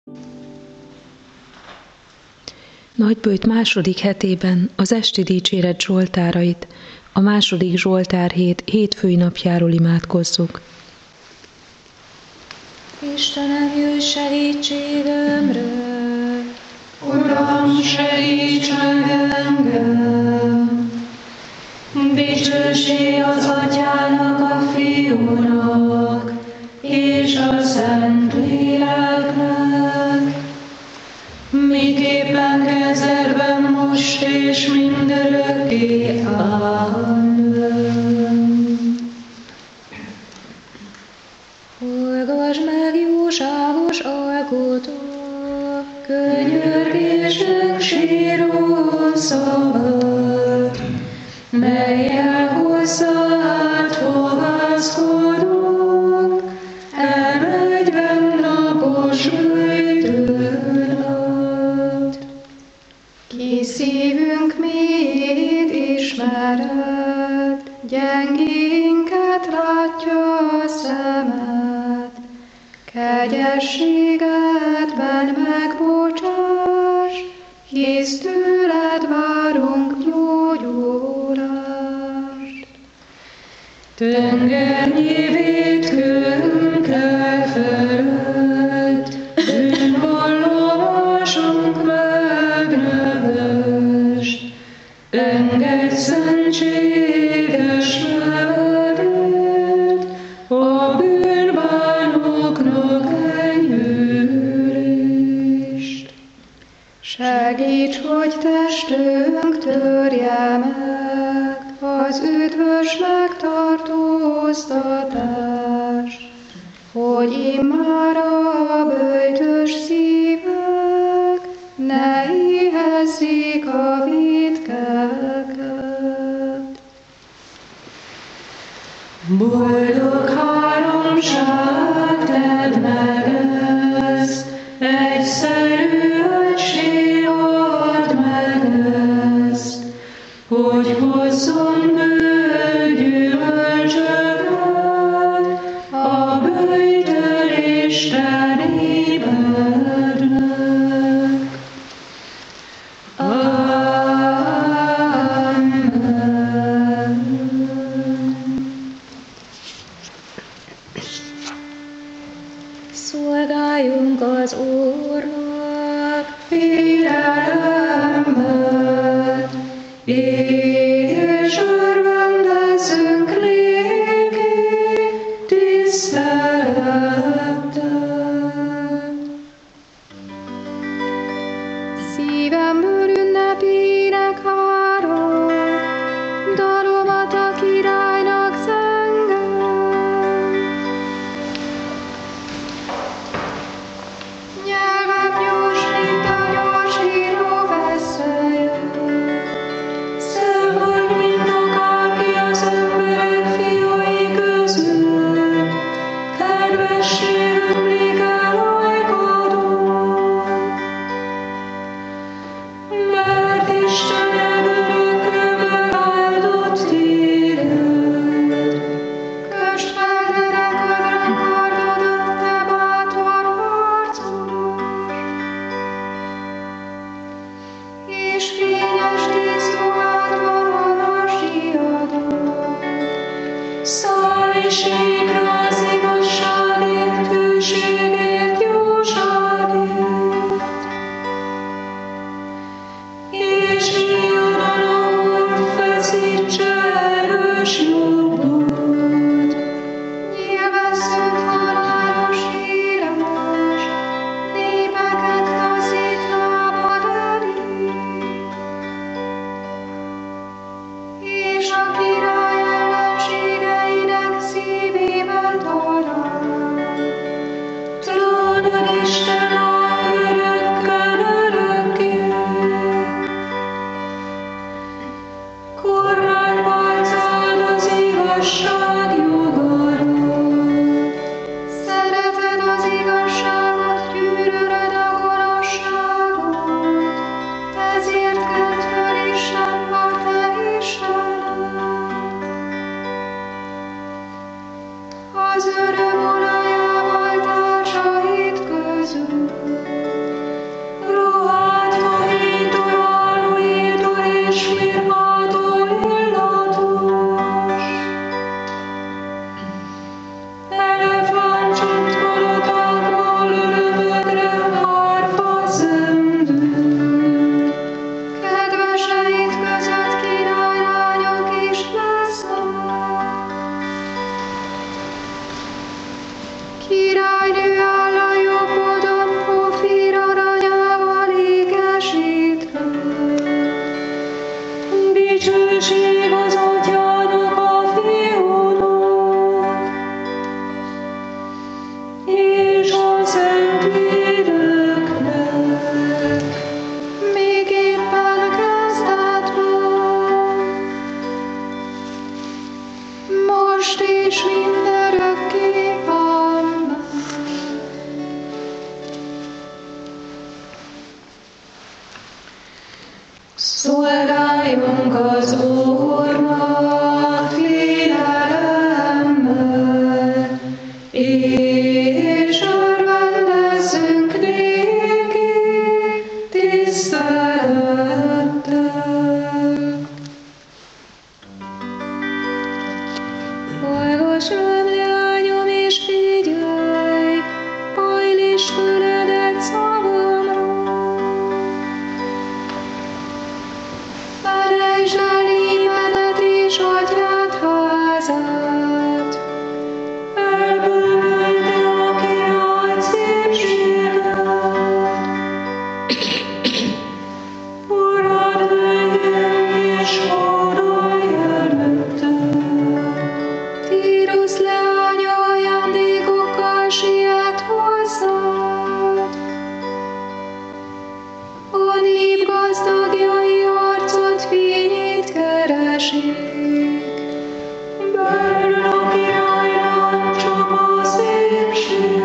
Nagyböjt második hetében az esti dicséret zsoltárait, a második zsoltárhét hétfői napjáról imádkozzuk. Istenem, jöjj segítségemre! Uram, segíts meg engem! Dicsőség az Atyának, a Fiúnak és a Szentléleknek, miképpen kezdetben most és mindörökké. Amen. Hallgass meg, jóságos alkotó, Könyörgésnek síró szavad, mellyel hozzád fohászkodunk, napos bűtőd. Ki szívünk mélyét ismered, gyengénket látja a szemed, kegyességedben megbocsáss, hisz tőled várunk gyógyulást. Tengernyi vétkünkkel felett, bűnvallomásunk megnövest, engedd szentséges nevedet, a bűnbánóknak enyhülést. Segíts, hogy testünk törje meg az üdvös megtartóztatást, hogy immár a böjtös szívek ne éhezzék a vétkeket. Boldog háromság, tedd meg ezt, egyszerű egység add meg ezt, hogy hozzon bő gyümölcsöket a böjtölés te népednek. Amen. szolgáljunk az Úrnak, Félelemmel, és örvendezzünk néki tisztelettel. Szívemből ünnepének várom, dalomat a királynak zengem. Nyelvem gyors, mint a gyorsíró veszély, Szolgáljunk az Úrnak félelemmel, és örvendezzünk néki tisztelettel. Hallgass rám, leányom, és figyelj, hajlíts füledet szavamra. Felejtsd el ímedet és adj át házát. Elbűvölte a király szépséget, urad vegyünk és hódolj előtte. Tírusz leánya ajándékokkal siet hozzád. A nép gazdagjai arcod fényét keresik. Belül a királynak csak a szépség,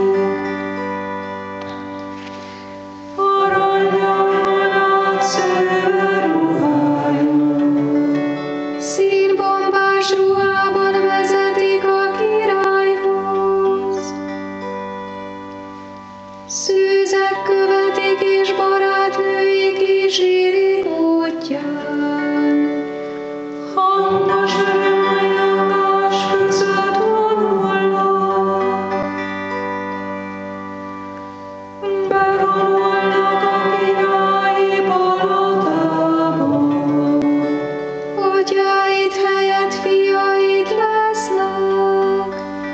aranyjal átszőve ruhájon. Színbombás ruhában vezetik a királyhoz. Szűzek követik és barátnői kísérik útján. Hangos örömanyagás között vonulnak, bevonulnak a királyi palotába. Atyáid helyett fiaid lesznek.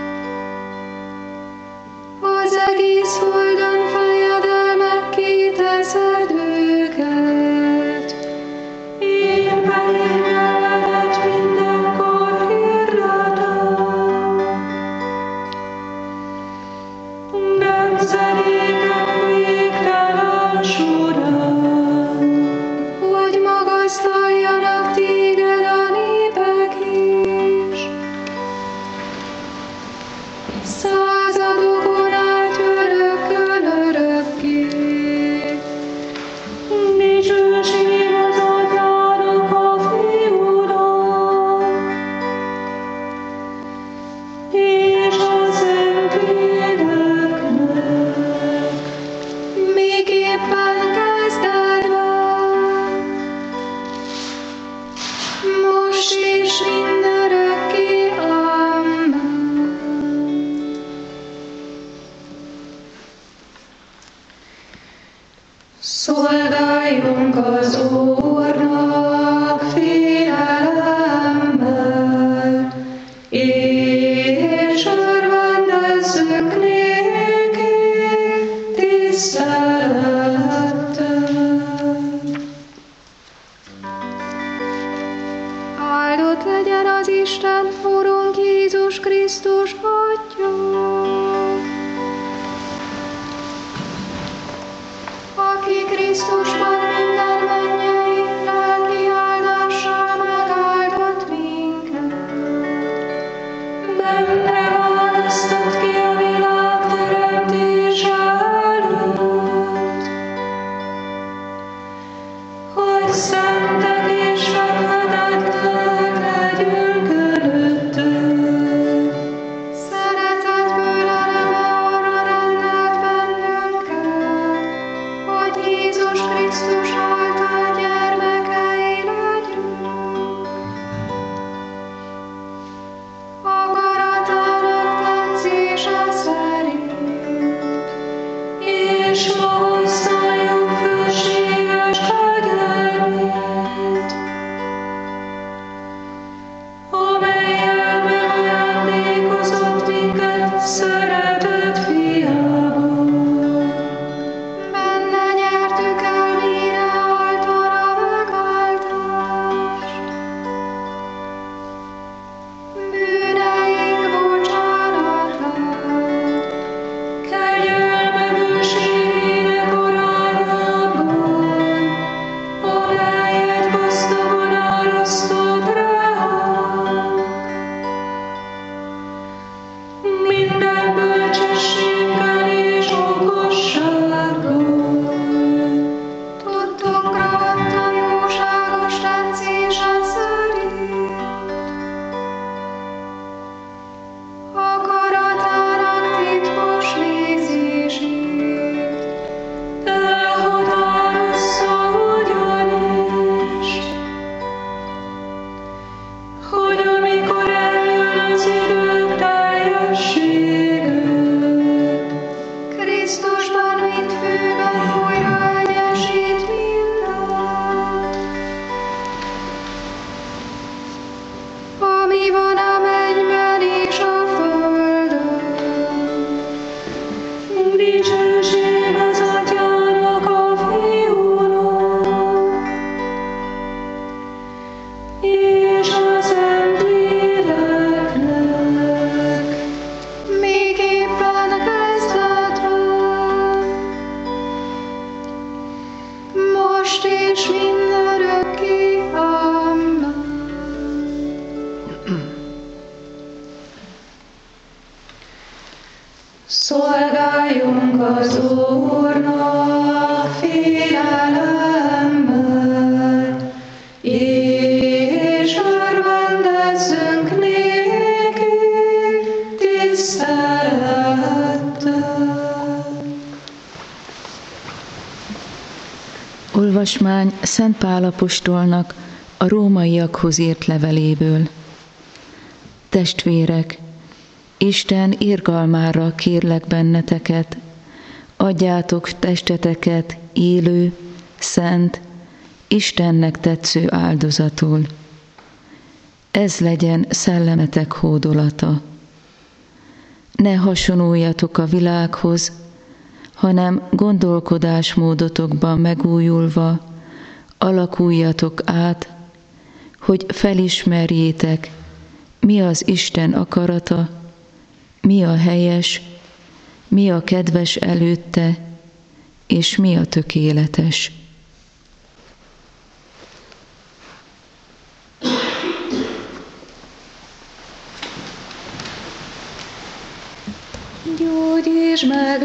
Az egész földön fejedelmekké teszed őket. Én pedig nevedet mindenkor hirdetem. Nemzedékek végtelen során. Hogy magasztaljanak téged a népek is. Századokon át örökkön örökké. Dicsőség az Atyának, a Fiúnak, és a Szentléleknek. Még éppen kezdetben, most és mindörökké. Amen. Szolgáljunk az Úrnak félelemmel, és örvendezzünk néki tisztelettel. Áldott legyen az Isten, Urunk Jézus Krisztus Atya, aki Krisztusban minden mennyei lelki áldással megáldott minket. Benne választott ki a világ teremtése előtt, hogy szentek és fedhetetlenek legyünk előtte. Szeretetből eleve arra rendelt bennünket, hogy Jézus Krisztus által gyermekei legyünk. Akaratának tetszése szerint, És magasztaljuk fölséges kegyelmét, amellyel megajándékozott minket szeretett fiában. benne nyertük el mireáltal a megáldást. Bűneink bocsánatát, Kegyelme bőségének és mindörökké. Amen. Szolgáljunk az Úrnak félelemmel, és örvendezzünk néki tisztelettel. Olvasmány Szent Pál apostolnak a rómaiakhoz írt leveléből. Testvérek, Isten irgalmára kérlek benneteket, adjátok testeteket élő, szent, Istennek tetsző áldozatul. Ez legyen szellemetek hódolata. Ne hasonuljatok a világhoz, hanem gondolkodásmódotokban megújulva alakuljatok át, hogy felismerjétek, mi az Isten akarata, mi a helyes, mi a kedves előtte, és mi a tökéletes. Gyógyítsd meg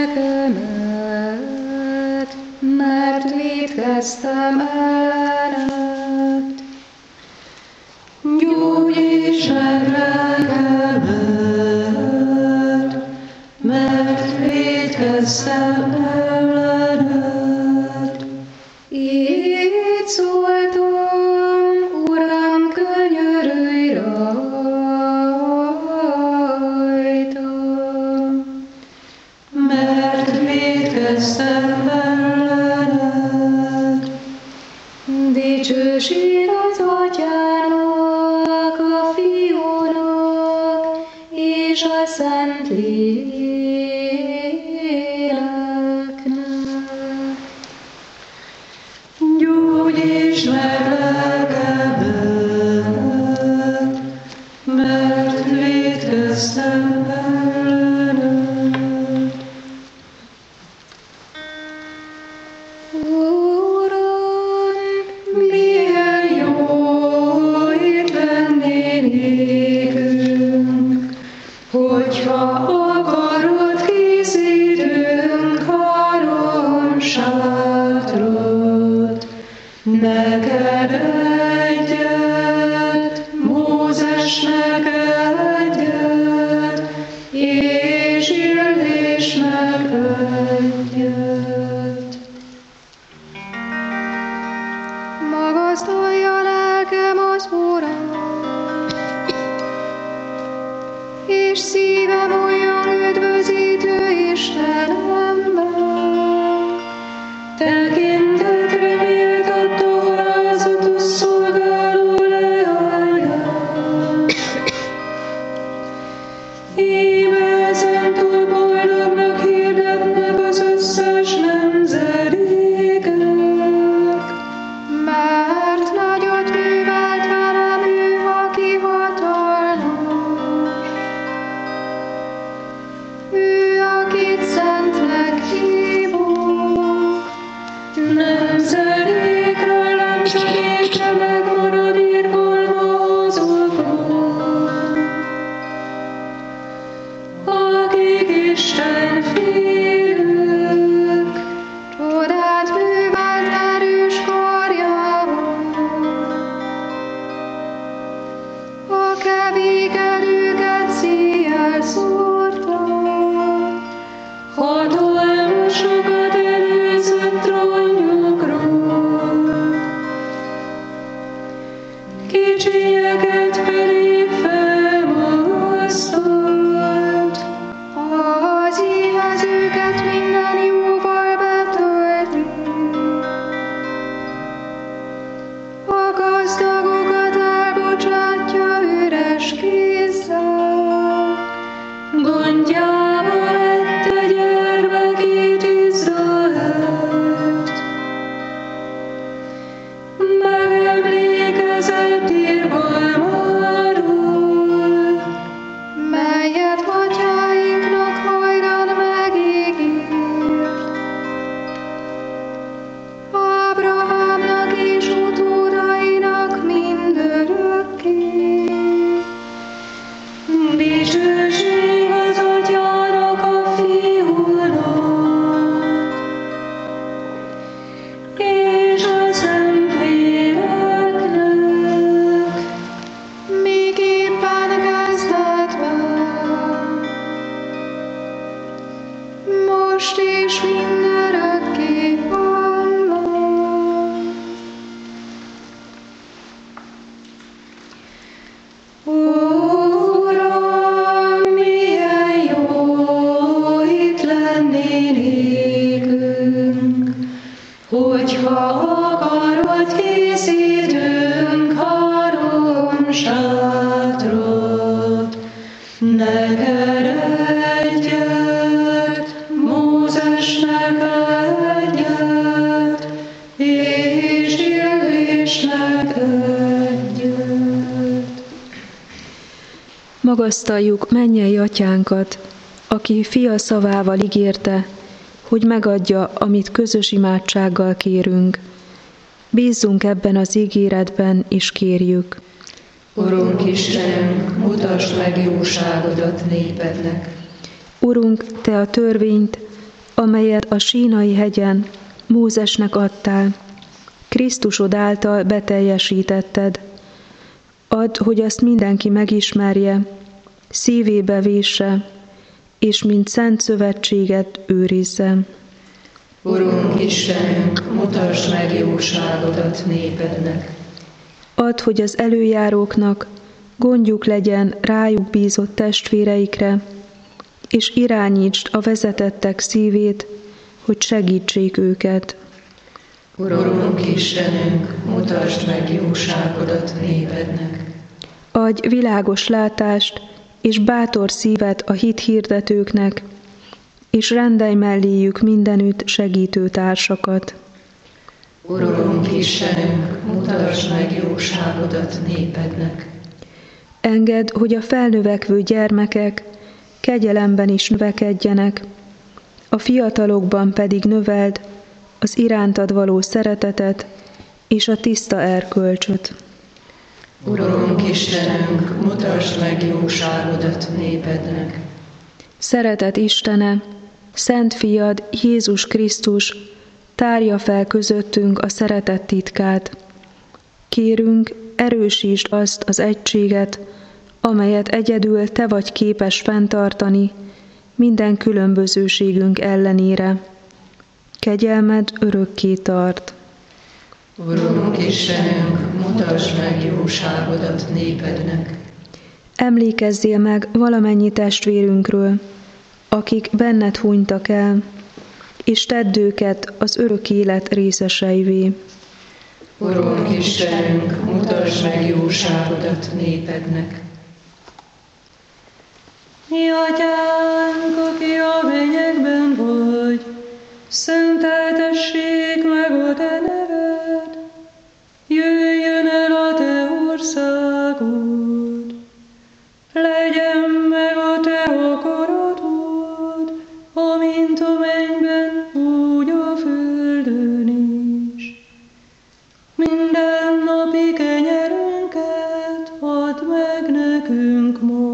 lelkemet, mert vétkeztem ellened. Gyógyítsd meg lelkemet, mert vétkeztem ellened. Így szóltam, Uram, könyörülj rajtam, mert vétkeztem ellened. Dicsőség az Atyának, a Fiúnak és a Szent Léleknek. Gyógyítsd meg lelkemet, mert vétkeztem ellened. Uram, milyen jó itt lenni nékünk, hogyha akarod, készítünk 3 sátrot. Neked egyet, Mózesnek egyet, és Illésnek egyet. Magasztalja lelkem az Urat, és szívem olyan üdvözítő Istenemben. Tekintetre méltató alázatos szolgáló leányát, Nyitva akarod, készítünk három sátrot. Neked egyet, Mózesnek egyet, és Illésnek egyet. Magasztaljuk mennyei atyánkat, aki fia szavával ígérte, hogy megadja, amit közös imádsággal kérünk. Bízzunk ebben az ígéretben, és kérjük. Urunk Istenünk, mutasd meg jóságodat népednek. Urunk, Te a törvényt, amelyet a Sínai hegyen Mózesnek adtál, Krisztusod által beteljesítetted. Add, hogy azt mindenki megismerje, szívébe vésse, és mint szent szövetséget őrizze. Urunk Istenünk, mutasd meg jóságodat népednek. Add, hogy az előjáróknak gondjuk legyen rájuk bízott testvéreikre, és irányítsd a vezetettek szívét, hogy segítsék őket. Urunk Istenünk, mutasd meg jóságodat népednek. Adj világos látást és bátor szívet a hit hirdetőknek, és rendelj melléjük mindenütt segítő társakat. Urunk Istenünk, mutasd meg jóságodat népednek. Engedd, hogy a felnövekvő gyermekek kegyelemben is növekedjenek, a fiatalokban pedig növeld az irántad való szeretetet és a tiszta erkölcsöt. Urunk Istenünk, mutasd meg jóságodat népednek. Szeretet Istene, Szent Fiad Jézus Krisztus tárja fel közöttünk a szeretet titkát. Kérünk, erősítsd azt az egységet, amelyet egyedül Te vagy képes fenntartani minden különbözőségünk ellenére. Kegyelmed örökké tart. Urunk Istenünk, mutasd meg jóságodat népednek. Emlékezzél meg valamennyi testvérünkről, akik benned hunytak el, és tedd őket az örök élet részeseivé. Urunk Istenünk, mutasd meg jóságodat népednek. Mi atyánk, aki a mennyekben vagy, szenteltessék meg a te neved, jöjjön el a te országod, legyen meg a te akaratod, amint a mennyben, úgy a földön is. Minden napi kenyerünket add meg nekünk ma,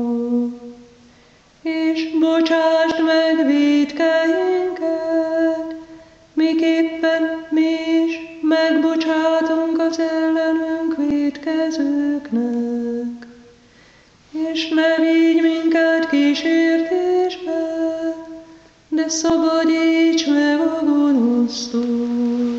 és bocsásd meg vétkeinket, miképpen mi is megbocsátunk az ellenünk vétkezőknek. És ne vigy minket kísértésbe, de szabadíts meg a gonosztól.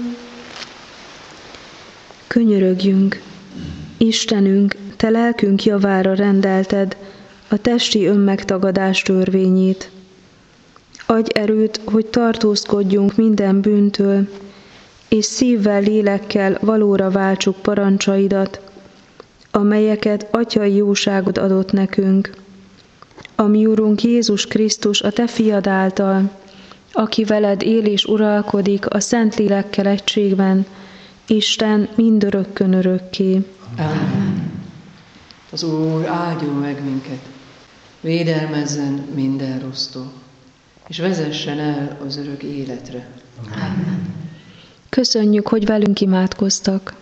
Könyörögjünk! Istenünk, Te lelkünk javára rendelted a testi önmegtagadás törvényét. Adj erőt, hogy tartózkodjunk minden bűntől, és szívvel, lélekkel valóra váltsuk parancsaidat, amelyeket atyai jóságod adott nekünk. A mi Urunk Jézus Krisztus a Te fiad által, aki veled él és uralkodik a Szentlélekkel egységben, Isten mindörökkön örökké. Amen. Az Úr áldjon meg minket, védelmezzen minden rossztól, és vezessen el az örök életre. Amen. Köszönjük, hogy velünk imádkoztak.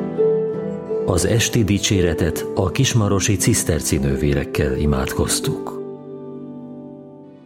Az esti dicséretet a kismarosi ciszterci nővérekkel imádkoztuk.